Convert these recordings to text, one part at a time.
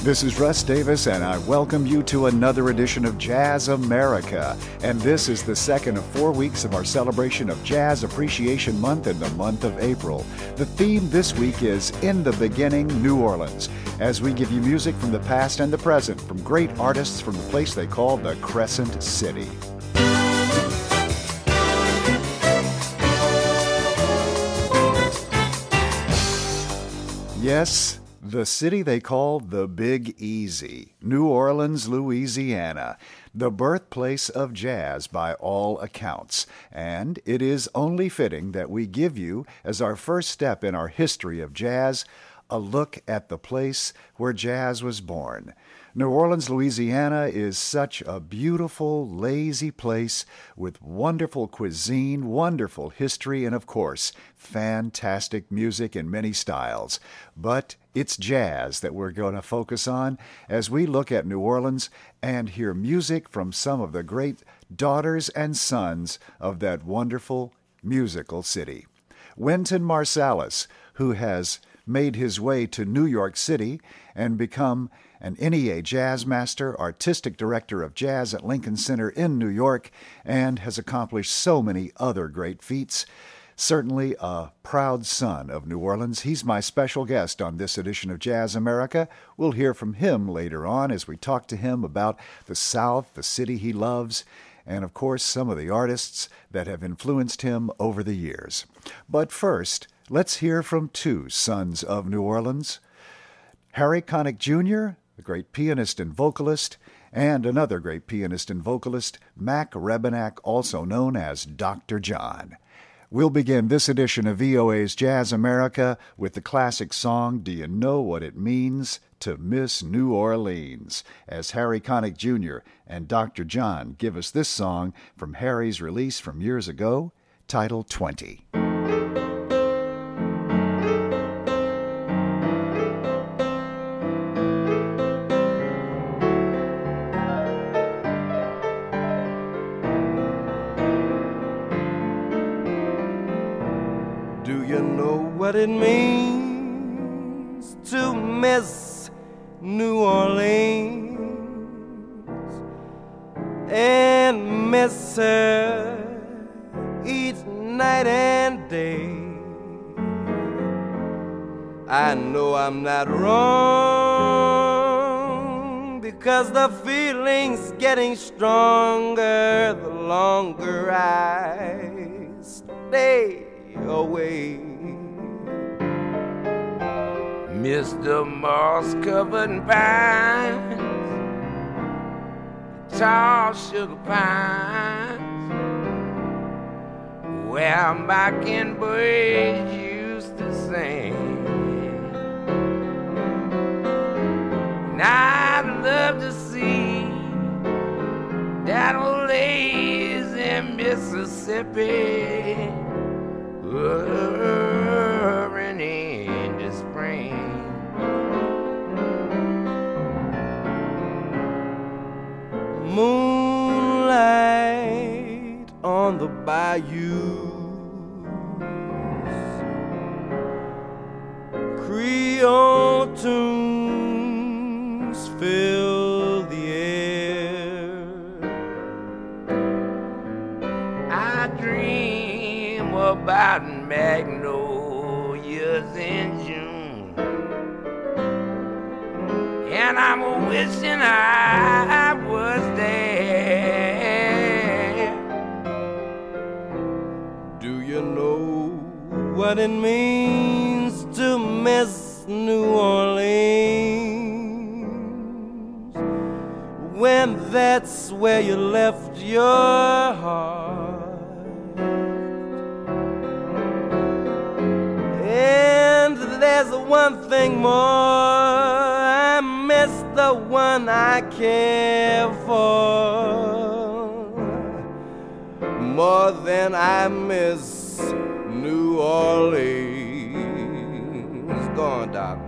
This is Russ Davis, and I welcome you to another edition of Jazz America. And this is the second of 4 weeks of our celebration of Jazz Appreciation Month in the month of April. The theme this week is In the Beginning, New Orleans, as we give you music from the past and the present from great artists from the place they call the Crescent City. Yes, the city they call the Big Easy, New Orleans, Louisiana, the birthplace of jazz by all accounts. And it is only fitting that we give you, as our first step in our history of jazz, a look at the place where jazz was born. New Orleans, Louisiana is such a beautiful, lazy place with wonderful cuisine, wonderful history, and of course, fantastic music in many styles. But it's jazz that we're going to focus on as we look at New Orleans and hear music from some of the great daughters and sons of that wonderful musical city. Wynton Marsalis, who has made his way to New York City and become an NEA jazz master, artistic director of jazz at Lincoln Center in New York, and has accomplished so many other great feats. Certainly a proud son of New Orleans. He's my special guest on this edition of Jazz America. We'll hear from him later on as we talk to him about the South, the city he loves, and of course some of the artists that have influenced him over the years. But first, let's hear from two sons of New Orleans. Harry Connick Jr., the great pianist and vocalist, and another great pianist and vocalist, Mac Rebennack, also known as Dr. John. We'll begin this edition of VOA's Jazz America with the classic song, Do You Know What It Means to Miss New Orleans, as Harry Connick Jr. and Dr. John give us this song from Harry's release from years ago, titled 20. What it means to miss New Orleans and miss her each night and day. I know I'm not wrong because the feeling's getting stronger the longer I stay away. Mr. Moss-covered pines, tall sugar pines, where mockingbirds used to sing. And I'd love to see that old lazy Mississippi whirring in the spring. Moonlight on the bayous, Creole tunes fill the air. I dream about magnolias in June, and I'm wishing I was there. Do you know what it means to miss New Orleans when that's where you left your heart? And there's one thing more, I miss the one I care for more than I miss New Orleans. Go on, Doc.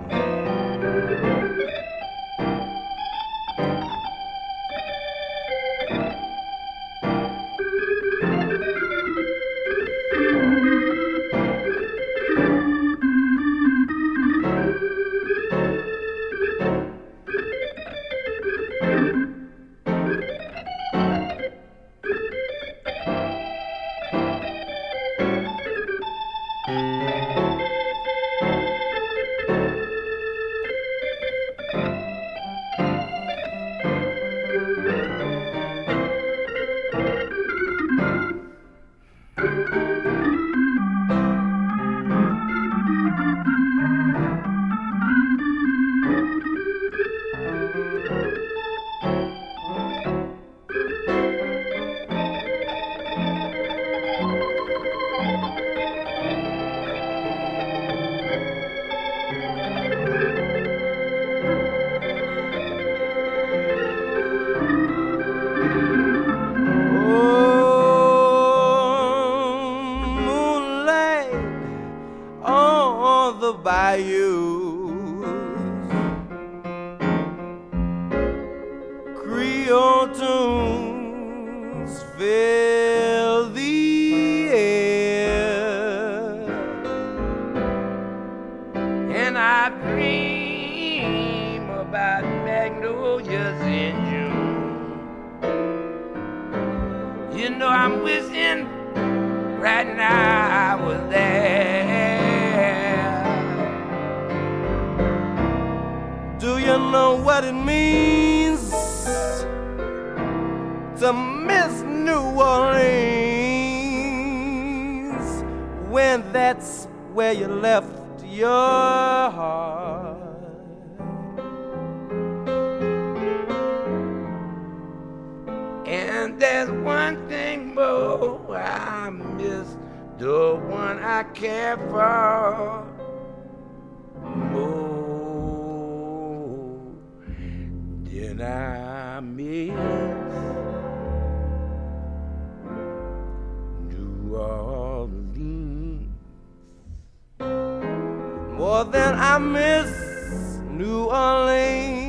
old tunes fill the air, and I dream about magnolias in June. You know, I'm wishing right now I was there. Do you know what it means to miss New Orleans when that's where you left your heart? And there's one thing more, I miss the one I care for more than I miss New Orleans, more than I miss New Orleans.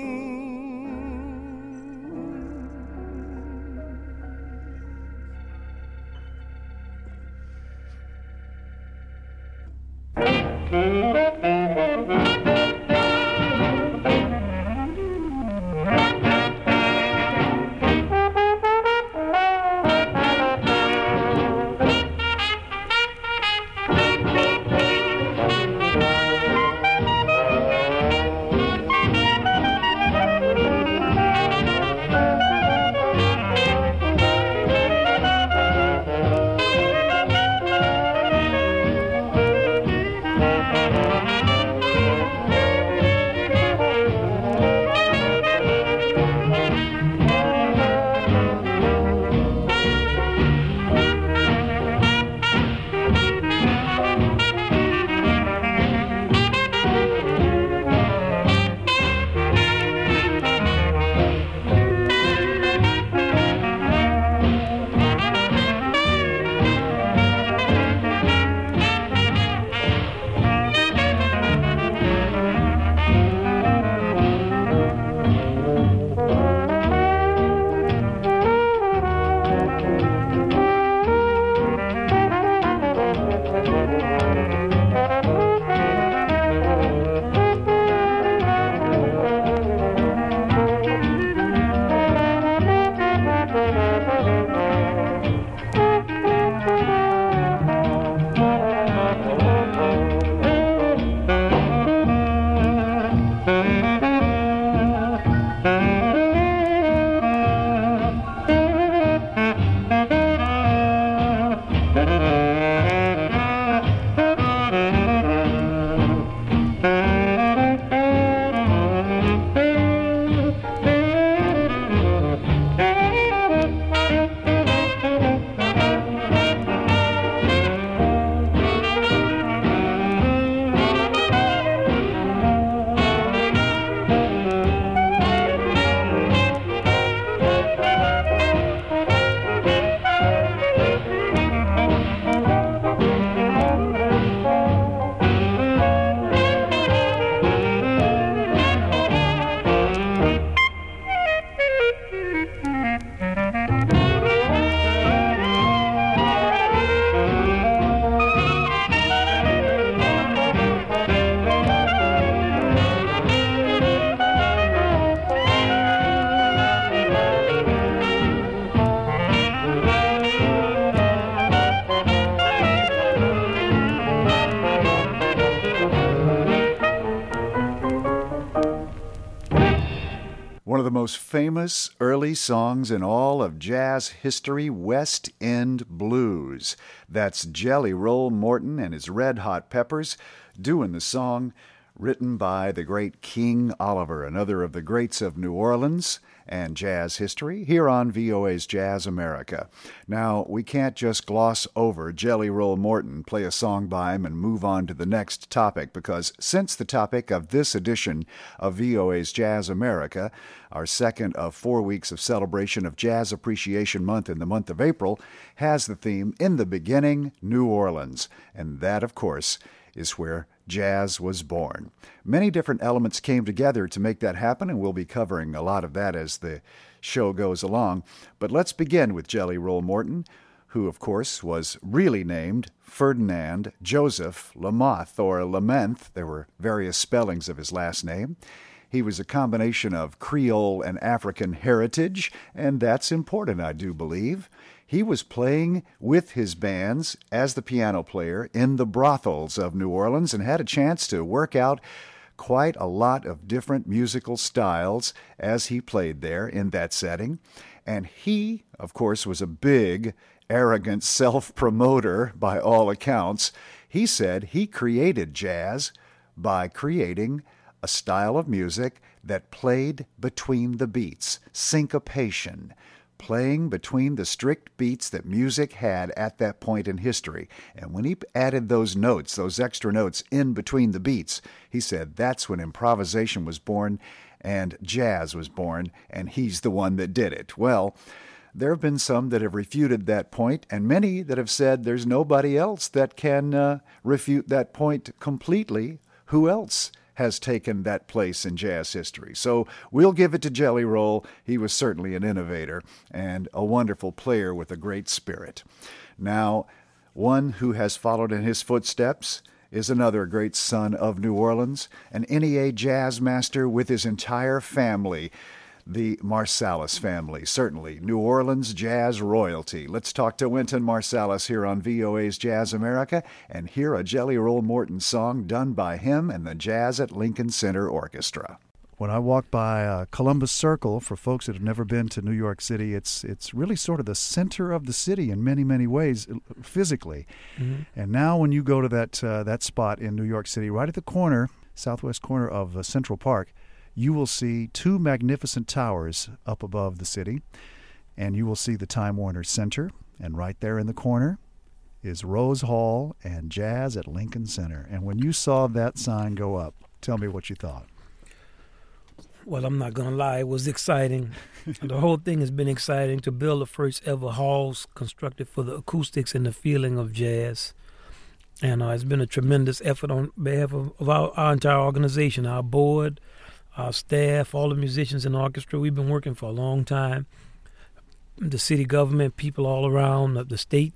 One of the most famous early songs in all of jazz history, West End Blues. That's Jelly Roll Morton and his Red Hot Peppers doing the song, written by the great King Oliver, another of the greats of New Orleans and jazz history, here on VOA's Jazz America. Now, we can't just gloss over Jelly Roll Morton, play a song by him, and move on to the next topic, because since the topic of this edition of VOA's Jazz America, our second of 4 weeks of celebration of Jazz Appreciation Month in the month of April, has the theme, In the Beginning, New Orleans. And that, of course, is where jazz was born. Many different elements came together to make that happen, and we'll be covering a lot of that as the show goes along. But let's begin with Jelly Roll Morton, who, of course, was really named Ferdinand Joseph Lamothe, or Lamenth. There were various spellings of his last name. He was a combination of Creole and African heritage, and that's important, I do believe. He was playing with his bands as the piano player in the brothels of New Orleans and had a chance to work out quite a lot of different musical styles as he played there in that setting. And he, of course, was a big, arrogant self-promoter by all accounts. He said he created jazz by creating a style of music that played between the beats, syncopation, playing between the strict beats that music had at that point in history. And when he added those notes, those extra notes in between the beats, he said that's when improvisation was born and jazz was born, and he's the one that did it. Well, there have been some that have refuted that point, and many that have said there's nobody else that can refute that point completely. Who else has taken that place in jazz history? So we'll give it to Jelly Roll. He was certainly an innovator and a wonderful player with a great spirit. Now, one who has followed in his footsteps is another great son of New Orleans, an NEA jazz master with his entire family, the Marsalis family, certainly New Orleans jazz royalty. Let's talk to Wynton Marsalis here on VOA's Jazz America and hear a Jelly Roll Morton song done by him and the Jazz at Lincoln Center Orchestra. When I walk by Columbus Circle, for folks that have never been to New York City, it's really sort of the center of the city in many, many ways physically. Mm-hmm. And now when you go to that spot in New York City, right at the corner, southwest corner of Central Park, you will see two magnificent towers up above the city, and you will see the Time Warner Center, and right there in the corner is Rose Hall and Jazz at Lincoln Center. And when you saw that sign go up, tell me what you thought. Well, I'm not going to lie, it was exciting. The whole thing has been exciting to build the first ever halls constructed for the acoustics and the feeling of jazz. And it's been a tremendous effort on behalf of our entire organization, our board, our staff, all the musicians in the orchestra. We've been working for a long time. The city government, people all around, the state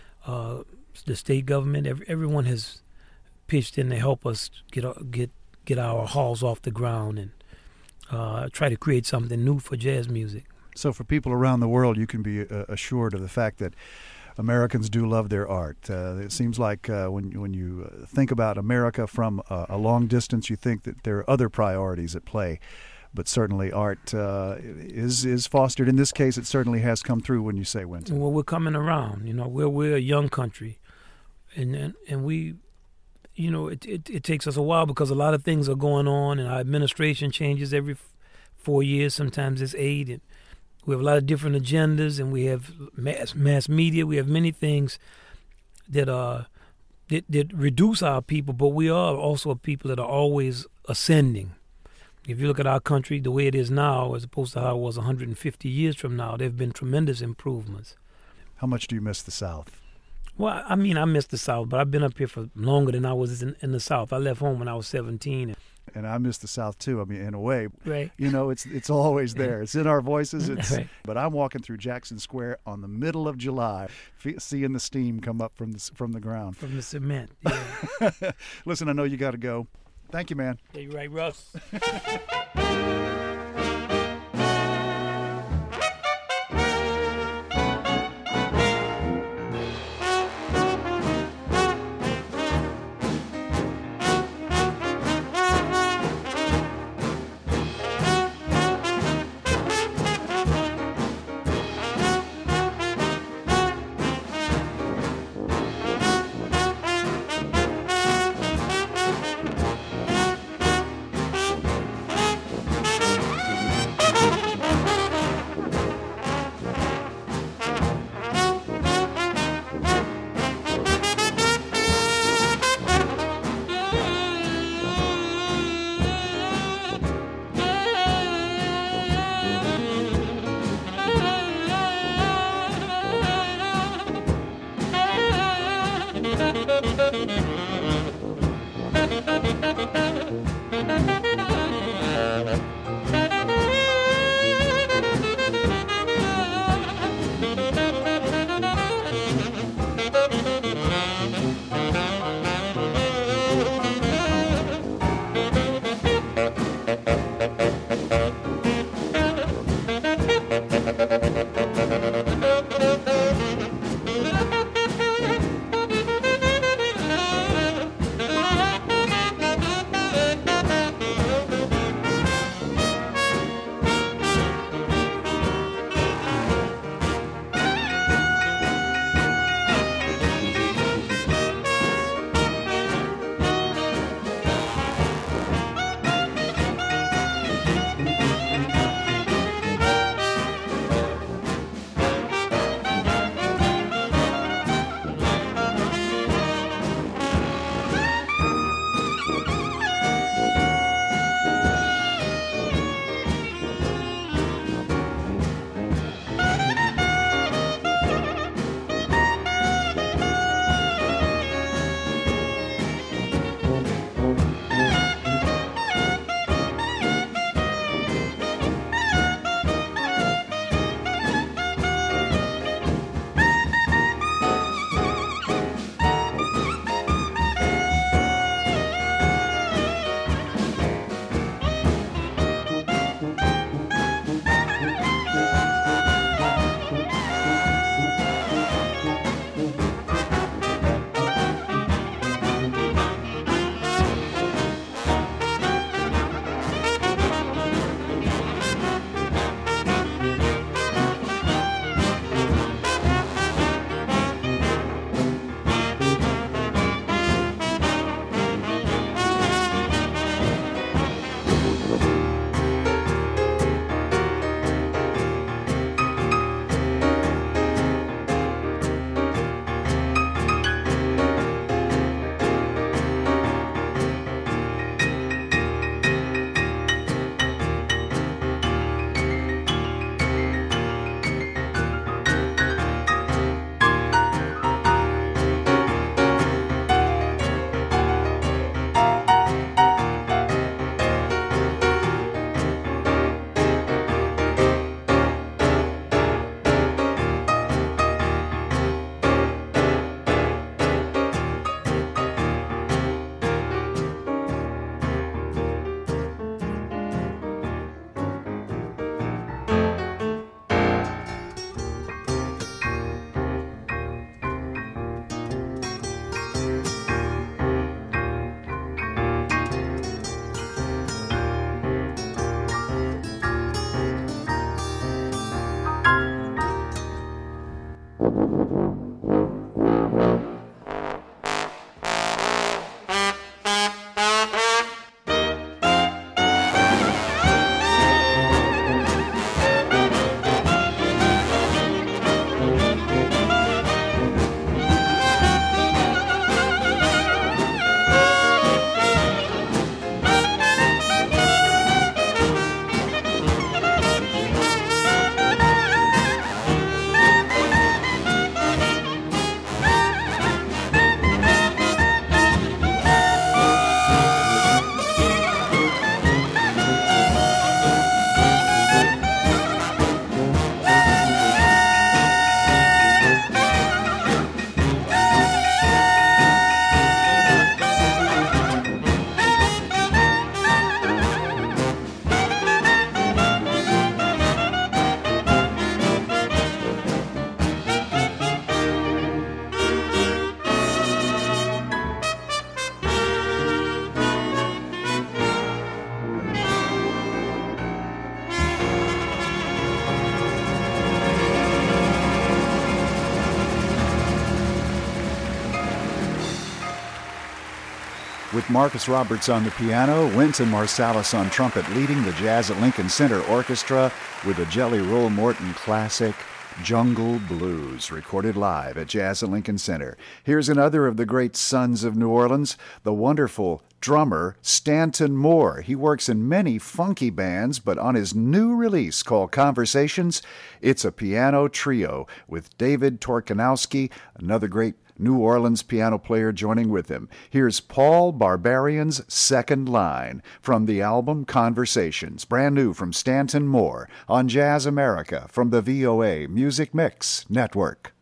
government, everyone has pitched in to help us get our halls off the ground and try to create something new for jazz music. So for people around the world, you can be assured of the fact that Americans do love their art. It seems like when you think about America from a long distance, you think that there are other priorities at play. But certainly art is fostered. In this case, it certainly has come through when you say Wynton. Well, we're coming around. You know, we're a young country. And we, you know, it takes us a while because a lot of things are going on and our administration changes every 4 years. Sometimes it's 8. And we have a lot of different agendas, and we have mass media. We have many things that reduce our people, but we are also a people that are always ascending. If you look at our country, the way it is now, as opposed to how it was 150 years from now, there have been tremendous improvements. How much do you miss the South? Well, I mean, I miss the South, but I've been up here for longer than I was in the South. I left home when I was 17. And I miss the South too. I mean, in a way, right. You know, it's always there. It's in our voices. Right. But I'm walking through Jackson Square on the middle of July, seeing the steam come up from the ground, from the cement. Yeah. Listen, I know you got to go. Thank you, man. Yeah, you're right, Russ. with Marcus Roberts on the piano, Wynton Marsalis on trumpet, leading the Jazz at Lincoln Center Orchestra with a Jelly Roll Morton classic, Jungle Blues, recorded live at Jazz at Lincoln Center. Here's another of the great sons of New Orleans, the wonderful drummer Stanton Moore. He works in many funky bands, but on his new release called Conversations, it's a piano trio with David Torkanowski, another great New Orleans piano player, joining with him. Here's Paul Barbarian's Second Line from the album Conversations, brand new from Stanton Moore on Jazz America from the VOA Music Mix Network.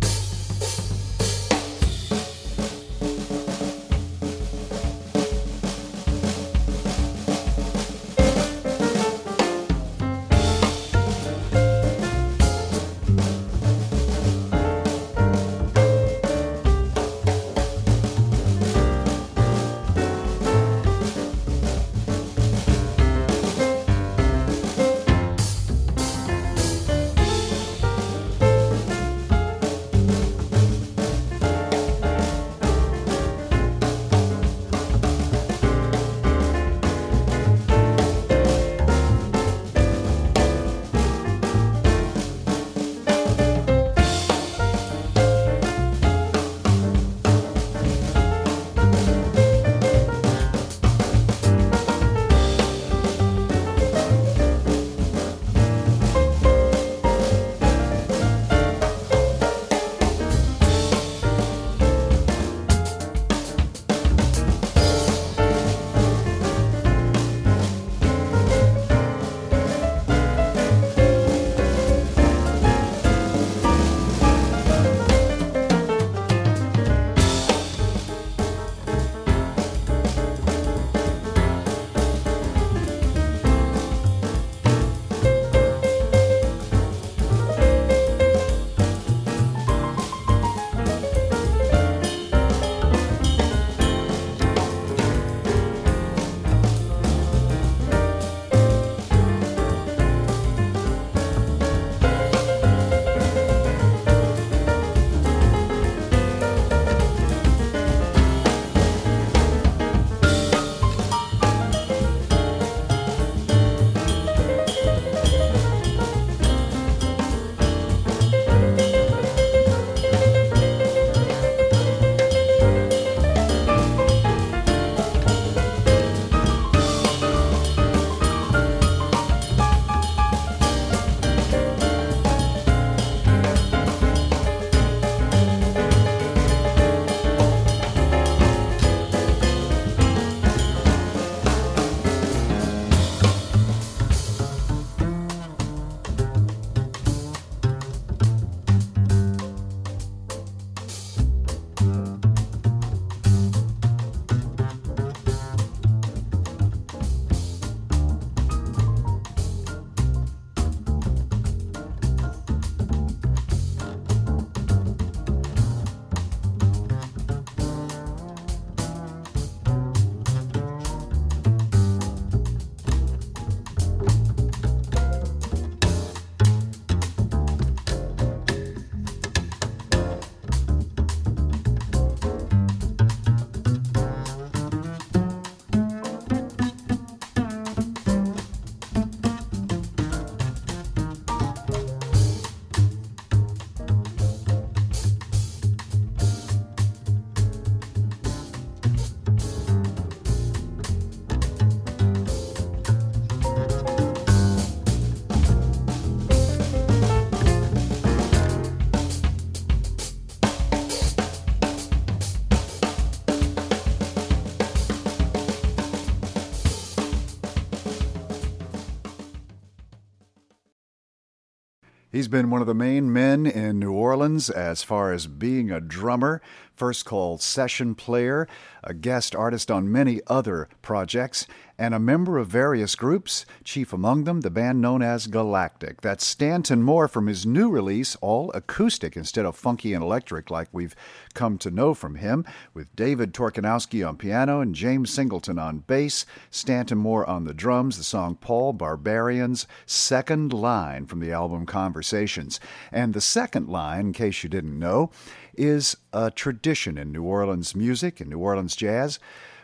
He's been one of the main men in New Orleans as far as being a drummer, first called session player, a guest artist on many other projects, and a member of various groups, chief among them the band known as Galactic. That's Stanton Moore from his new release, all acoustic instead of funky and electric like we've come to know from him, with David Torkanowski on piano and James Singleton on bass, Stanton Moore on the drums, the song Paul Barbarian's Second Line from the album Conversations. And the second line, in case you didn't know, is a tradition in New Orleans music, in New Orleans jazz.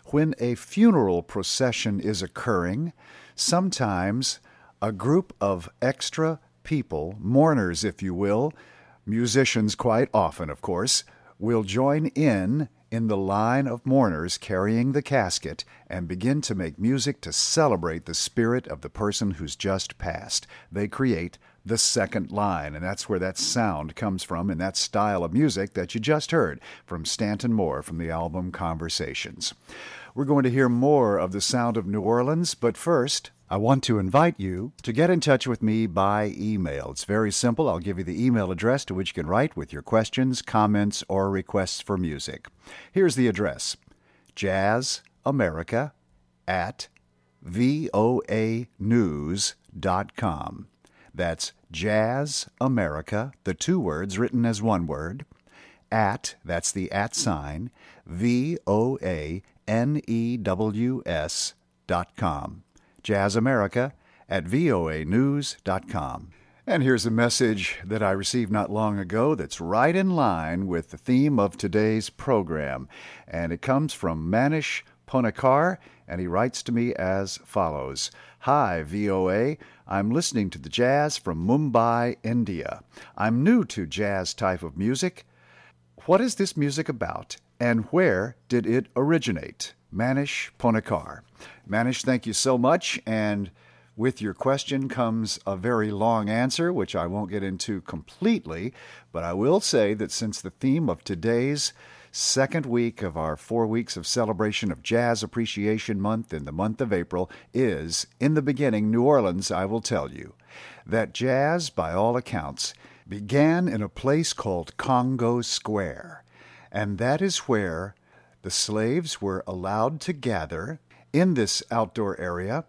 when a funeral procession is occurring, sometimes a group of extra people, mourners if you will, musicians quite often of course, will join in the line of mourners carrying the casket and begin to make music to celebrate the spirit of the person who's just passed. They create the second line, and that's where that sound comes from in that style of music that you just heard from Stanton Moore from the album Conversations. We're going to hear more of the sound of New Orleans, but first, I want to invite you to get in touch with me by email. It's very simple. I'll give you the email address to which you can write with your questions, comments, or requests for music. Here's the address: jazzamerica@voanews.com. That's jazzamerica, the two words written as one word, that's the @ sign, voanews.com. jazzamerica@voanews.com. And here's a message that I received not long ago that's right in line with the theme of today's program. And it comes from Manish Ponekar, and he writes to me as follows. Hi, VOA. I'm listening to the jazz from Mumbai, India. I'm new to jazz type of music. What is this music about, and where did it originate? Manish Ponekar. Manish, thank you so much, and with your question comes a very long answer, which I won't get into completely, but I will say that since the theme of today's second week of our 4 weeks of celebration of Jazz Appreciation Month in the month of April is, in the beginning, New Orleans, I will tell you that jazz, by all accounts, began in a place called Congo Square, and that is where the slaves were allowed to gather in this outdoor area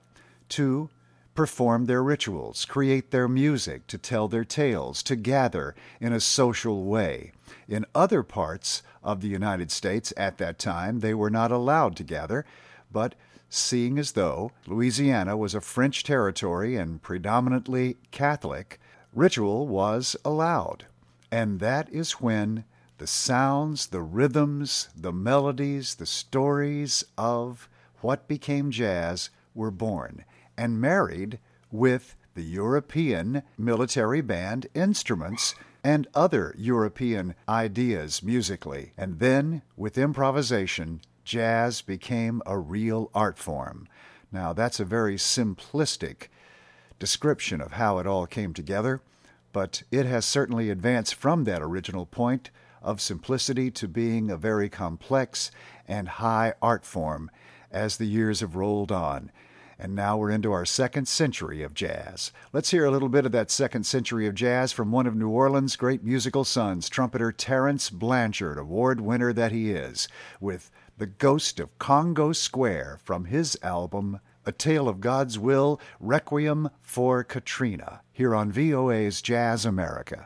to perform their rituals, create their music, to tell their tales, to gather in a social way. In other parts of the United States at that time, they were not allowed to gather, but seeing as though Louisiana was a French territory and predominantly Catholic, ritual was allowed. And that is when the sounds, the rhythms, the melodies, the stories of what became jazz were born and married with the European military band instruments and other European ideas musically. And then, with improvisation, jazz became a real art form. Now, that's a very simplistic description of how it all came together, but it has certainly advanced from that original point of simplicity to being a very complex and high art form as the years have rolled on. And now we're into our second century of jazz. Let's hear a little bit of that second century of jazz from one of New Orleans' great musical sons, trumpeter Terrence Blanchard, award winner that he is, with The Ghost of Congo Square from his album, A Tale of God's Will, Requiem for Katrina, here on VOA's Jazz America.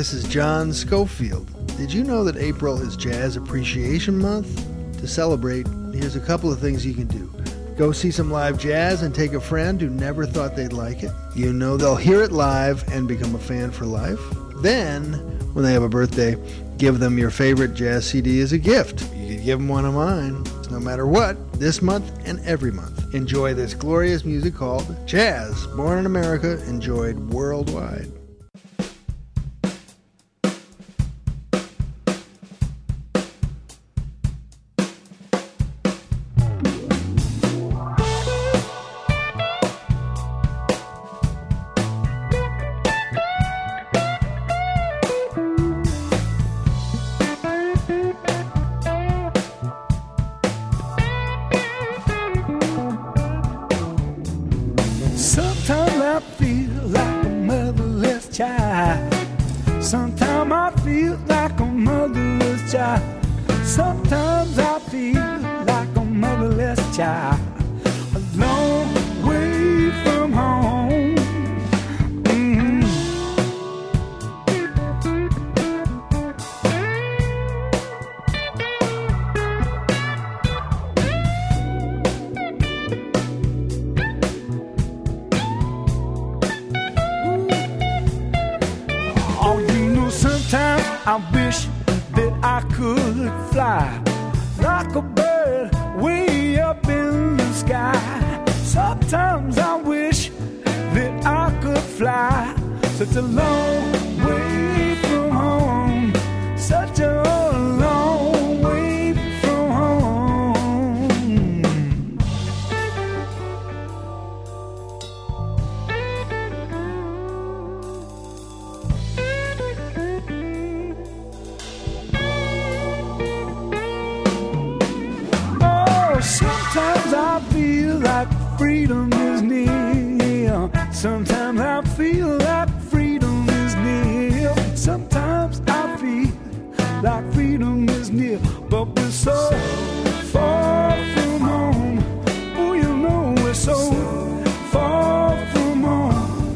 this is John Schofield. Did you know that April is Jazz Appreciation Month? To celebrate, here's a couple of things you can do. Go see some live jazz and take a friend who never thought they'd like it. You know they'll hear it live and become a fan for life. Then, when they have a birthday, give them your favorite jazz CD as a gift. You could give them one of mine. No matter what, this month and every month. Enjoy this glorious music called Jazz, born in America, enjoyed worldwide. Sometimes I feel like a motherless child. Sometimes I feel like a motherless child. Sometimes I feel like a motherless child. A long way from home. Sometimes I wish that I could fly like a bird way up in the sky. Sometimes I wish that I could fly such a long way from home, such a long way from home. Sometimes I feel like freedom is near. Sometimes I feel like freedom is near. Sometimes I feel like freedom is near. But we're so far from home. Oh, you know we're so far from home.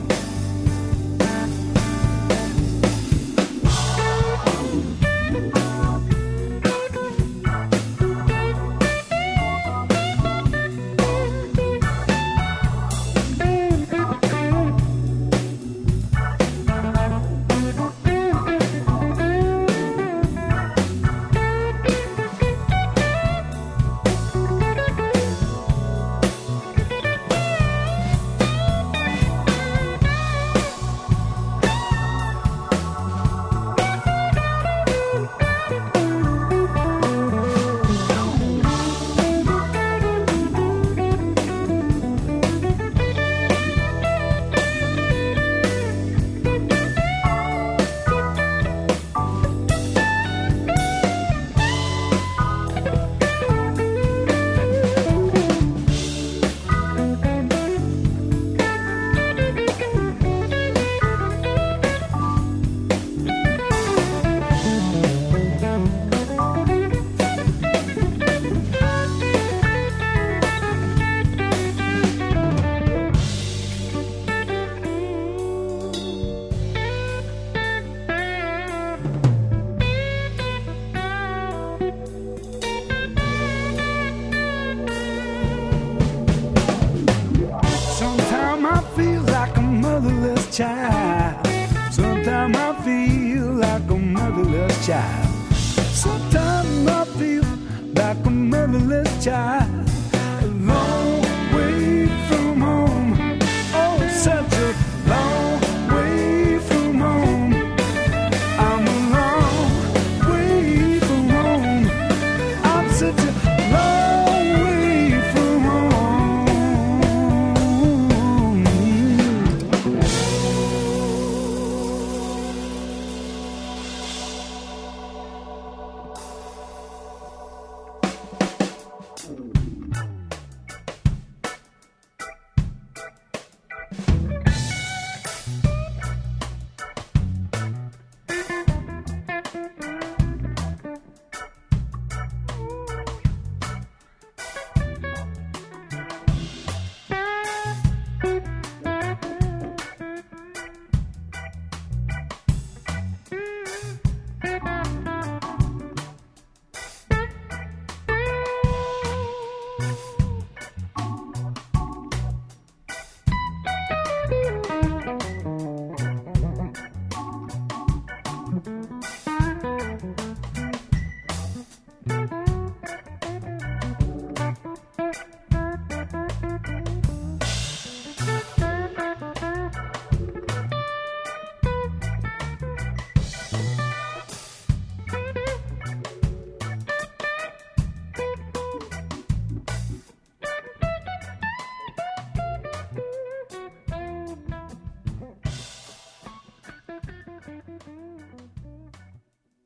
Child. Sometimes I feel like a motherless child. Sometimes I feel like a motherless child. A long way from home. Oh, such a long way from home. I'm a long way from home. I'm such a long way from home.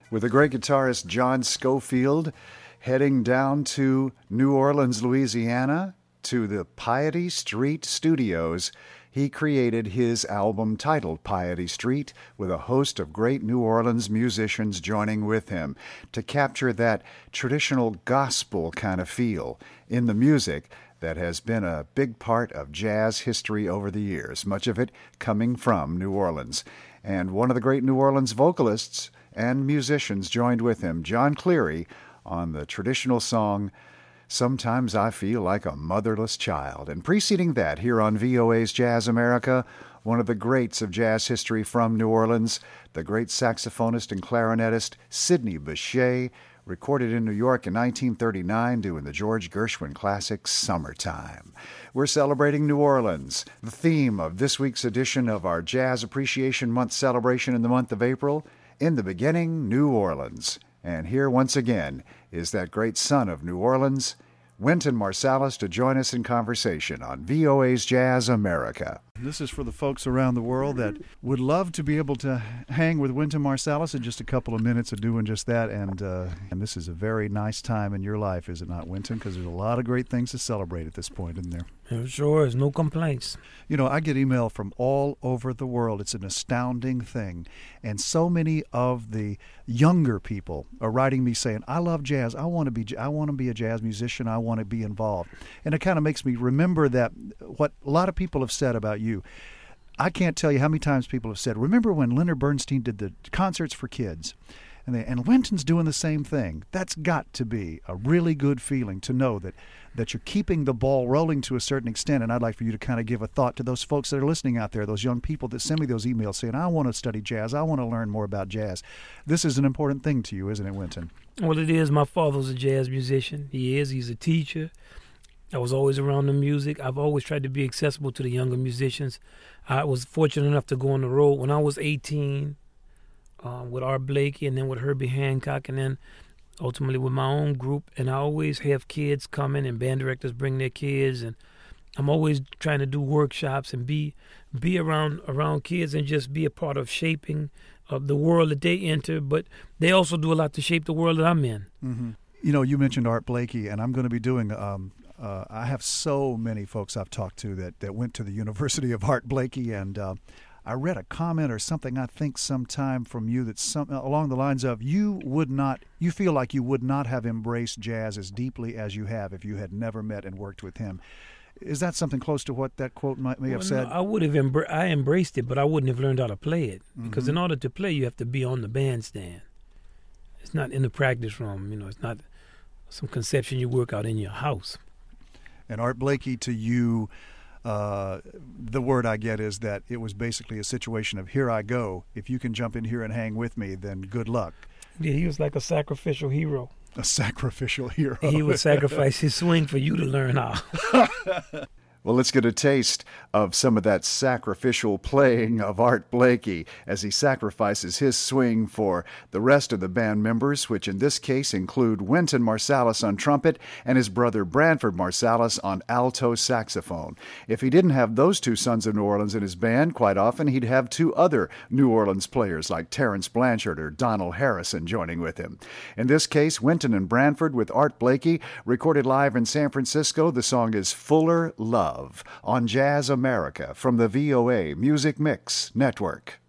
with the great guitarist John Scofield heading down to New Orleans, Louisiana, to the Piety Street Studios. He created his album titled Piety Street with a host of great New Orleans musicians joining with him to capture that traditional gospel kind of feel in the music that has been a big part of jazz history over the years, much of it coming from New Orleans. And one of the great New Orleans vocalists and musicians joined with him, John Cleary, on the traditional song, Sometimes I Feel Like a Motherless Child. And preceding that, here on VOA's Jazz America, one of the greats of jazz history from New Orleans, the great saxophonist and clarinetist Sidney Bechet, recorded in New York in 1939 doing the George Gershwin classic Summertime. We're celebrating New Orleans. The theme of this week's edition of our Jazz Appreciation Month celebration in the month of April, In the Beginning, New Orleans. And here once again is that great son of New Orleans, Wynton Marsalis, to join us in conversation on VOA's Jazz America. This is for the folks around the world that would love to be able to hang with Wynton Marsalis in just a couple of minutes of doing just that. And this is a very nice time in your life, is it not, Wynton? Because there's a lot of great things to celebrate at this point, isn't there? It sure is. No complaints. You know, I get email from all over the world. It's an astounding thing. And so many of the younger people are writing me saying, I love jazz. I want to be a jazz musician. I want to be involved. And it kind of makes me remember that what a lot of people have said about you. I can't tell you how many times people have said, remember when Leonard Bernstein did the concerts for kids? And Wynton's doing the same thing. That's got to be a really good feeling to know that you're keeping the ball rolling to a certain extent. And I'd like for you to kind of give a thought to those folks that are listening out there, those young people that send me those emails saying, I want to study jazz. I want to learn more about jazz. This is an important thing to you, isn't it, Wynton? Well, it is. My father was a jazz musician. He is. He's a teacher. I was always around the music. I've always tried to be accessible to the younger musicians. I was fortunate enough to go on the road when I was 18 with Art Blakey and then with Herbie Hancock and then ultimately with my own group. And I always have kids coming and band directors bring their kids. And I'm always trying to do workshops and be around kids and just be a part of shaping of the world that they enter. But they also do a lot to shape the world that I'm in. Mm-hmm. You know, you mentioned Art Blakey, and I'm going to be doing I have so many folks I've talked to that went to the University of Art Blakey, and I read a comment or something, I think sometime from you that's along the lines of you feel like you would not have embraced jazz as deeply as you have if you had never met and worked with him. Is that something close to what that quote may have said? No, I would have I embraced it, but I wouldn't have learned how to play it. Because in order to play, you have to be on the bandstand. It's not in the practice room. You know, it's not some conception you work out in your house. And Art Blakey, to you, the word I get is that it was basically a situation of here I go. If you can jump in here and hang with me, then good luck. Yeah, he was like a sacrificial hero. A sacrificial hero. He would sacrifice his swing for you to learn how. Well, let's get a taste of some of that sacrificial playing of Art Blakey as he sacrifices his swing for the rest of the band members, which in this case include Wynton Marsalis on trumpet and his brother Branford Marsalis on alto saxophone. If he didn't have those two sons of New Orleans in his band, quite often he'd have two other New Orleans players like Terrence Blanchard or Donald Harrison joining with him. In this case, Wynton and Branford with Art Blakey, recorded live in San Francisco. The song is Fuller Love on Jazz America from the VOA Music Mix Network.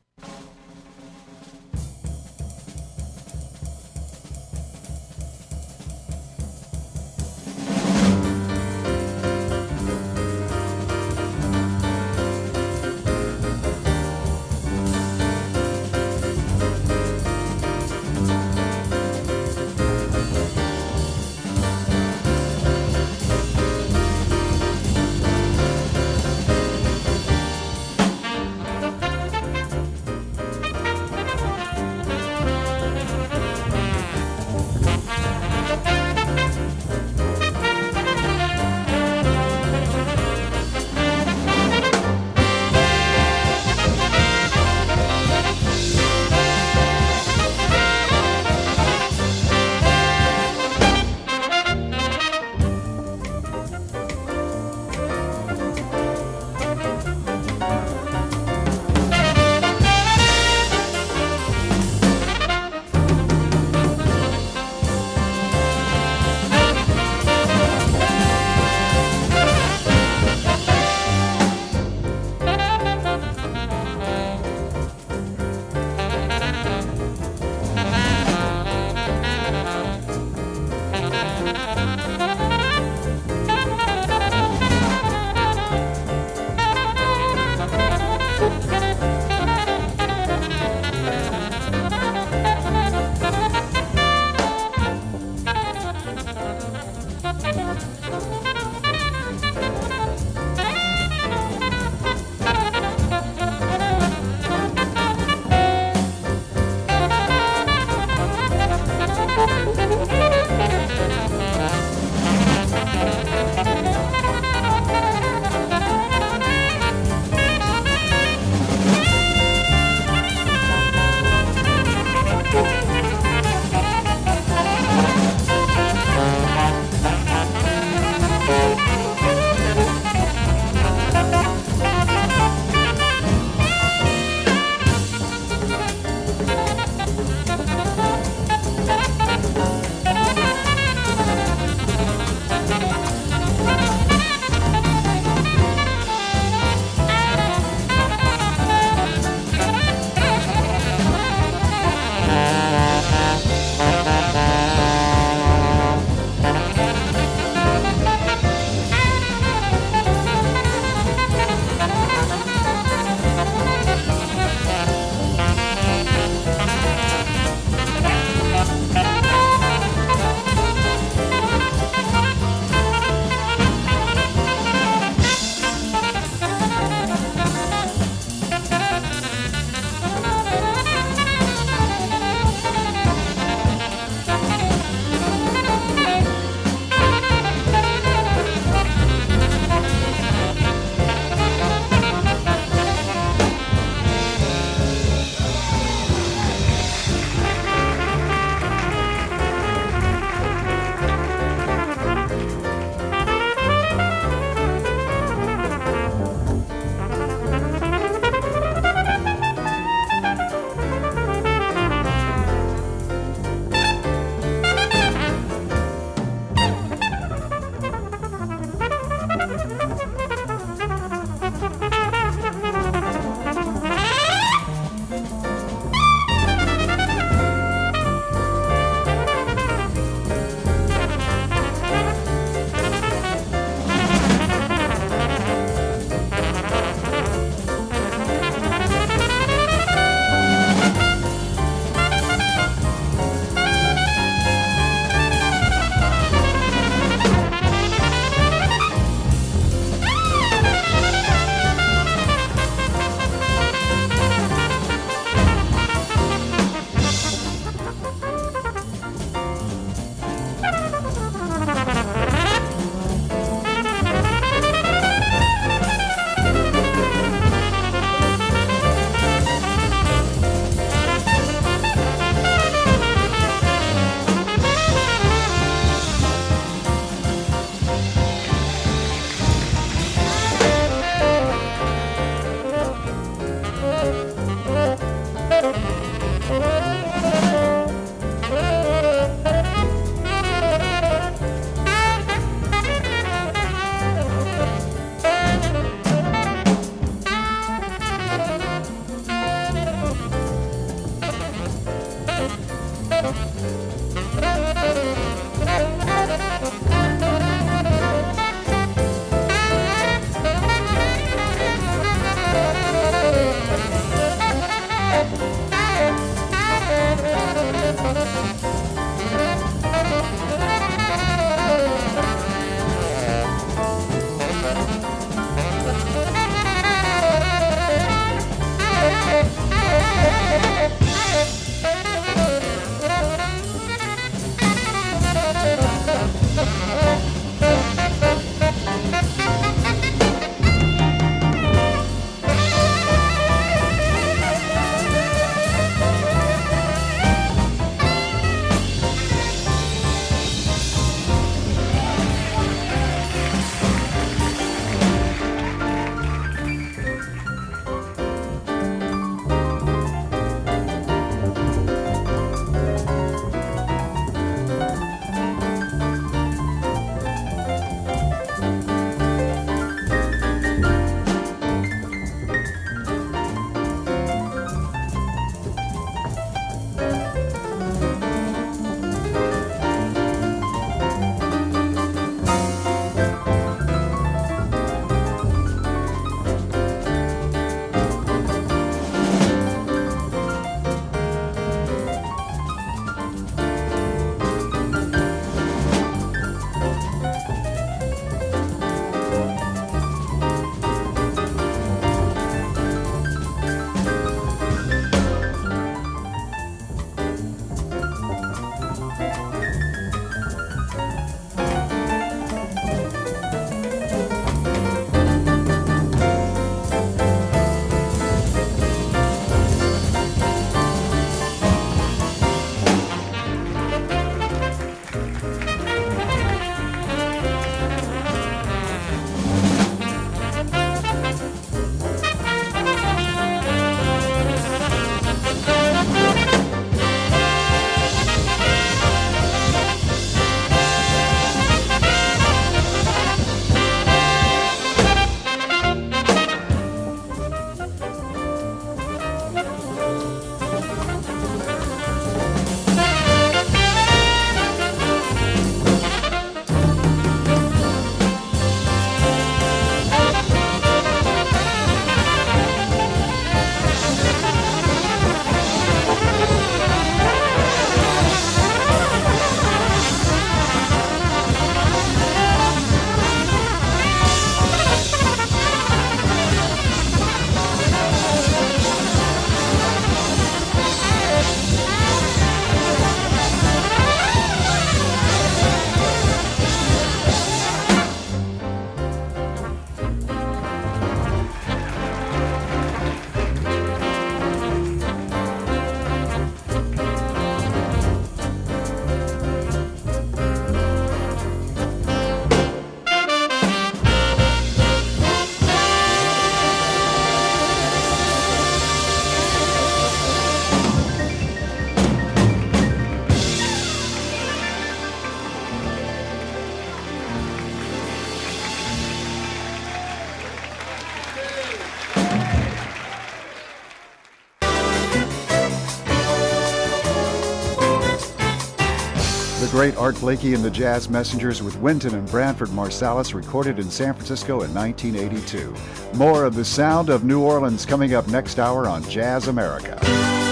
great Art Blakey and the Jazz Messengers with Wynton and Branford Marsalis, recorded in San Francisco in 1982. More of the sound of New Orleans coming up next hour on Jazz America.